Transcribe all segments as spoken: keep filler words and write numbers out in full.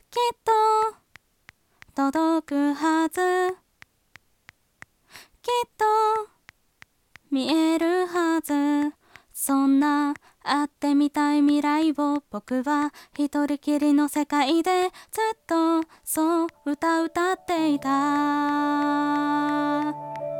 きっと届くはず、きっと見えるはず。そんな会ってみたい未来を僕は一人きりの世界でずっとそう歌歌っていた。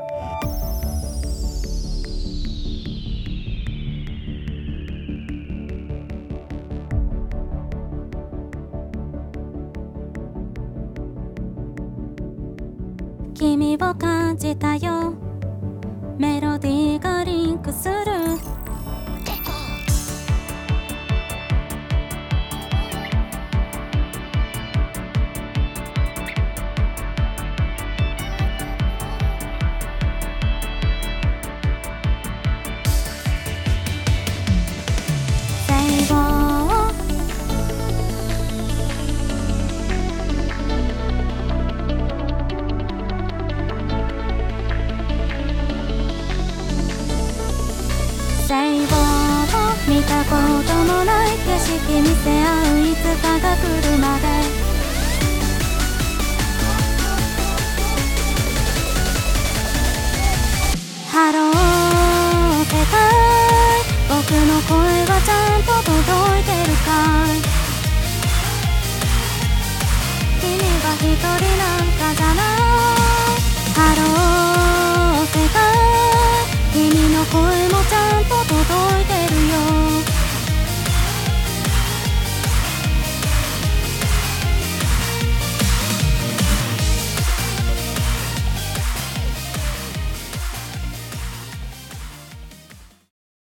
君を感じたよ、メロディーがリンクする。見たこともない景色見せ合ういつかが来る。